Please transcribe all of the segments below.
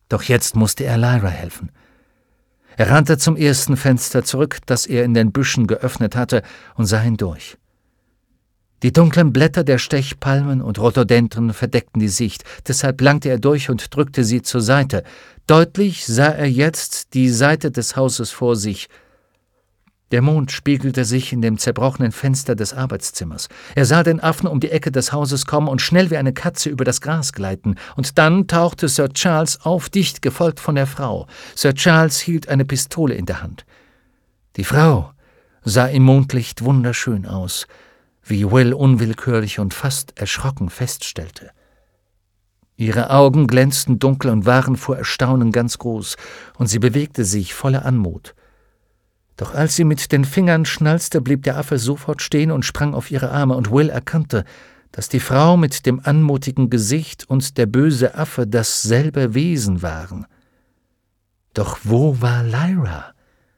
Doch jetzt musste er Lyra helfen. Er rannte zum ersten Fenster zurück, das er in den Büschen geöffnet hatte, und sah hindurch. Die dunklen Blätter der Stechpalmen und Rhododendren verdeckten die Sicht, deshalb langte er durch und drückte sie zur Seite. Deutlich sah er jetzt die Seite des Hauses vor sich. Der Mond spiegelte sich in dem zerbrochenen Fenster des Arbeitszimmers. Er sah den Affen um die Ecke des Hauses kommen und schnell wie eine Katze über das Gras gleiten. Und dann tauchte Sir Charles auf, dicht gefolgt von der Frau. Sir Charles hielt eine Pistole in der Hand. Die Frau sah im Mondlicht wunderschön aus, wie Will unwillkürlich und fast erschrocken feststellte. Ihre Augen glänzten dunkel und waren vor Erstaunen ganz groß, und sie bewegte sich voller Anmut. Doch als sie mit den Fingern schnalzte, blieb der Affe sofort stehen und sprang auf ihre Arme, und Will erkannte, dass die Frau mit dem anmutigen Gesicht und der böse Affe dasselbe Wesen waren. Doch wo war Lyra?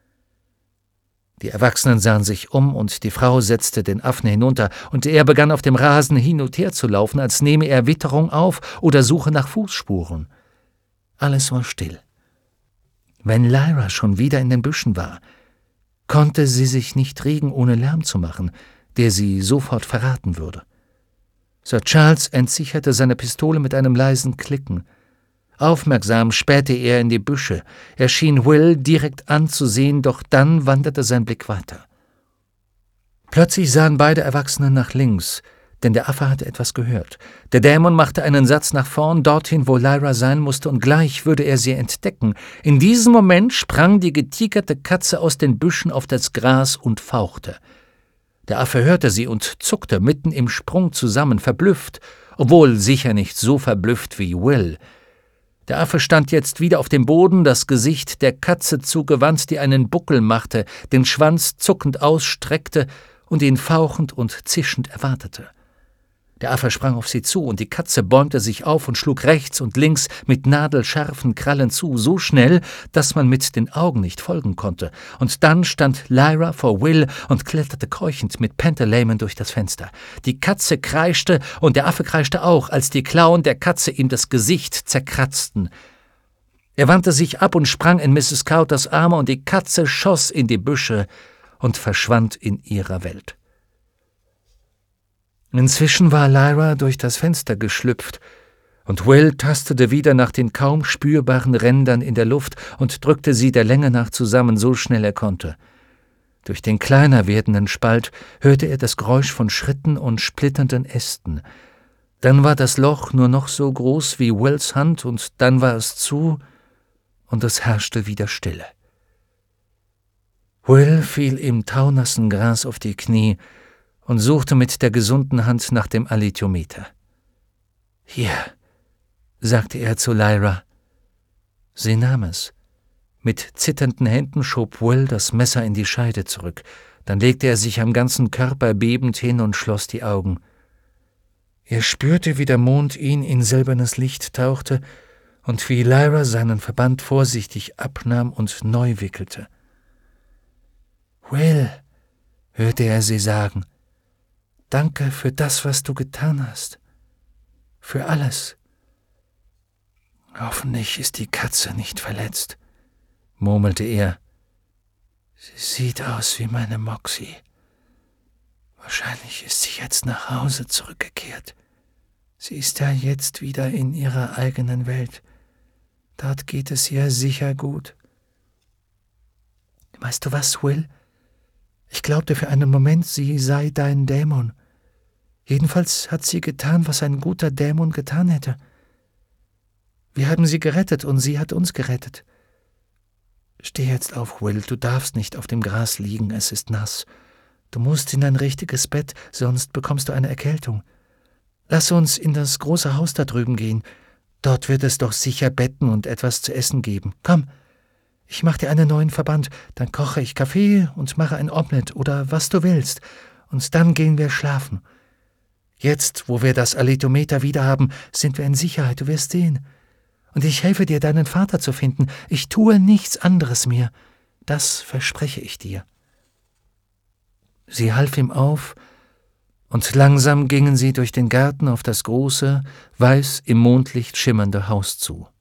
Die Erwachsenen sahen sich um, und die Frau setzte den Affen hinunter, und er begann auf dem Rasen hin und her zu laufen, als nehme er Witterung auf oder suche nach Fußspuren. Alles war still. Wenn Lyra schon wieder in den Büschen war, konnte sie sich nicht regen, ohne Lärm zu machen, der sie sofort verraten würde. Sir Charles entsicherte seine Pistole mit einem leisen Klicken. Aufmerksam spähte er in die Büsche. Er schien Will direkt anzusehen, doch dann wanderte sein Blick weiter. Plötzlich sahen beide Erwachsenen nach links, denn der Affe hatte etwas gehört. Der Dämon machte einen Satz nach vorn, dorthin, wo Lyra sein musste, und gleich würde er sie entdecken. In diesem Moment sprang die getigerte Katze aus den Büschen auf das Gras und fauchte. Der Affe hörte sie und zuckte mitten im Sprung zusammen, verblüfft, obwohl sicher nicht so verblüfft wie Will. Der Affe stand jetzt wieder auf dem Boden, das Gesicht der Katze zugewandt, die einen Buckel machte, den Schwanz zuckend ausstreckte und ihn fauchend und zischend erwartete. Der Affe sprang auf sie zu, und die Katze bäumte sich auf und schlug rechts und links mit nadelscharfen Krallen zu, so schnell, dass man mit den Augen nicht folgen konnte. Und dann stand Lyra vor Will und kletterte keuchend mit Pantalaimon durch das Fenster. Die Katze kreischte, und der Affe kreischte auch, als die Klauen der Katze ihm das Gesicht zerkratzten. Er wandte sich ab und sprang in Mrs. Cowters Arme, und die Katze schoss in die Büsche und verschwand in ihrer Welt. Inzwischen war Lyra durch das Fenster geschlüpft, und Will tastete wieder nach den kaum spürbaren Rändern in der Luft und drückte sie der Länge nach zusammen, so schnell er konnte. Durch den kleiner werdenden Spalt hörte er das Geräusch von Schritten und splitternden Ästen. Dann war das Loch nur noch so groß wie Wills Hand, und dann war es zu, und es herrschte wieder Stille. Will fiel im taunassen Gras auf die Knie und suchte mit der gesunden Hand nach dem Alethiometer. »Hier«, sagte er zu Lyra. Sie nahm es. Mit zitternden Händen schob Will das Messer in die Scheide zurück. Dann legte er sich am ganzen Körper bebend hin und schloss die Augen. Er spürte, wie der Mond ihn in silbernes Licht tauchte und wie Lyra seinen Verband vorsichtig abnahm und neu wickelte. »Will«, hörte er sie sagen, »danke für das, was du getan hast. Für alles.« »Hoffentlich ist die Katze nicht verletzt«, murmelte er. »Sie sieht aus wie meine Moxie. Wahrscheinlich ist sie jetzt nach Hause zurückgekehrt. Sie ist ja jetzt wieder in ihrer eigenen Welt. Dort geht es ihr sicher gut.« »Weißt du was, Will? Ich glaubte für einen Moment, sie sei dein Dämon. Jedenfalls hat sie getan, was ein guter Dämon getan hätte. Wir haben sie gerettet und sie hat uns gerettet. Steh jetzt auf, Will, du darfst nicht auf dem Gras liegen, es ist nass. Du musst in ein richtiges Bett, sonst bekommst du eine Erkältung. Lass uns in das große Haus da drüben gehen. Dort wird es doch sicher Betten und etwas zu essen geben. Komm, ich mache dir einen neuen Verband, dann koche ich Kaffee und mache ein Omelett oder was du willst, und dann gehen wir schlafen. Jetzt, wo wir das Alethiometer wieder haben, sind wir in Sicherheit, du wirst sehen. Und ich helfe dir, deinen Vater zu finden. Ich tue nichts anderes mehr. Das verspreche ich dir.« Sie half ihm auf, und langsam gingen sie durch den Garten auf das große, weiß im Mondlicht schimmernde Haus zu.